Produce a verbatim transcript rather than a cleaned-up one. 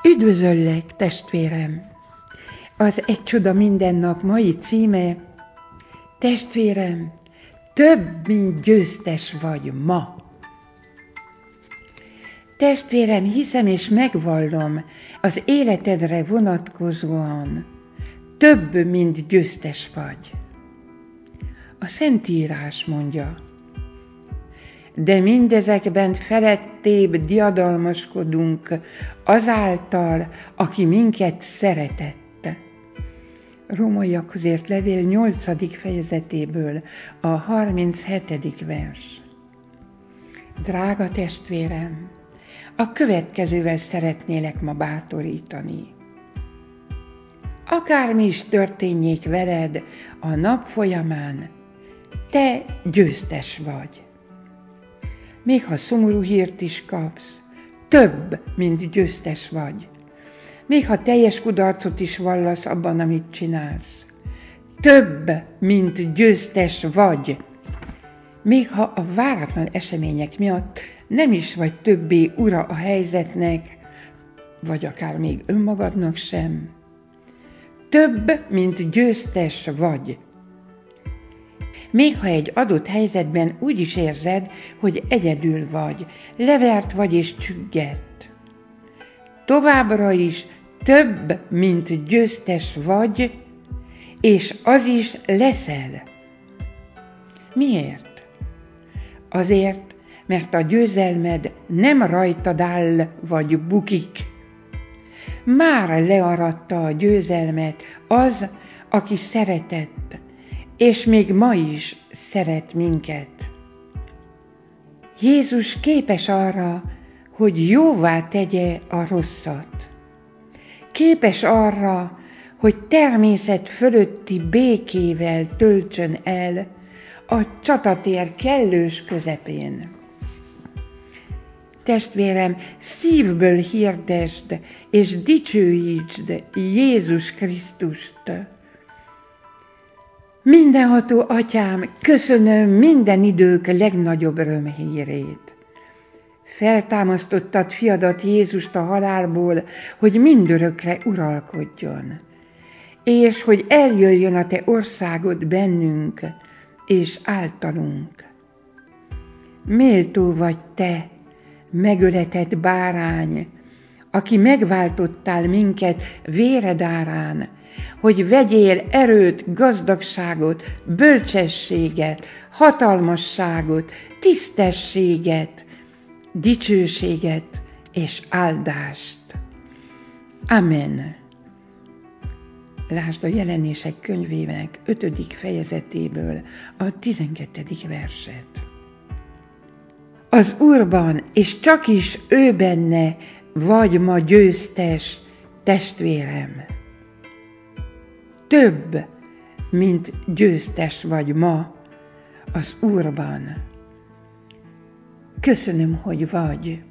Üdvözöllek, testvérem! Az Egy csoda minden nap mai címe: testvérem, több, mint győztes vagy ma. Testvérem, hiszem és megvallom, az életedre vonatkozóan több, mint győztes vagy. A Szentírás mondja: de mindezekben felettébb diadalmaskodunk azáltal, aki minket szeretett. Rómaiakhoz írt levél nyolcadik fejezetéből a harminchetedik vers. Drága testvérem, a következővel szeretnélek ma bátorítani. Akármi is történjék veled a nap folyamán, te győztes vagy. Még ha szomorú hírt is kapsz, több, mint győztes vagy. Még ha teljes kudarcot is vallasz abban, amit csinálsz, több, mint győztes vagy. Még ha a váratlan események miatt nem is vagy többé ura a helyzetnek, vagy akár még önmagadnak sem, több, mint győztes vagy. Még ha egy adott helyzetben úgy is érzed, hogy egyedül vagy, levert vagy és csüggett, továbbra is több, mint győztes vagy, és az is leszel. Miért? Azért, mert a győzelmed nem rajtad áll vagy bukik. Már learatta a győzelmet az, aki szeretett, és még ma is szeret minket. Jézus képes arra, hogy jóvá tegye a rosszat. Képes arra, hogy természet fölötti békével töltsön el a csatatér kellős közepén. Testvérem, szívből hirdesd és dicsőítsd Jézus Krisztust. Mindenható Atyám, köszönöm minden idők legnagyobb örömhírét. Feltámasztottad fiadat Jézust a halálból, hogy mindörökre uralkodjon, és hogy eljöjjön a te országod bennünk és általunk. Méltó vagy te, megöletett bárány, aki megváltottál minket véred árán, hogy vegyél erőt, gazdagságot, bölcsességet, hatalmasságot, tisztességet, dicsőséget és áldást. Amen. Lásd a Jelenések könyvének ötödik fejezetéből a tizenkettedik verset. Az Úrban, és csak is ő benne vagy ma győztes, testvérem. Több, mint győztes vagy ma az Úrban. Köszönöm, hogy vagy.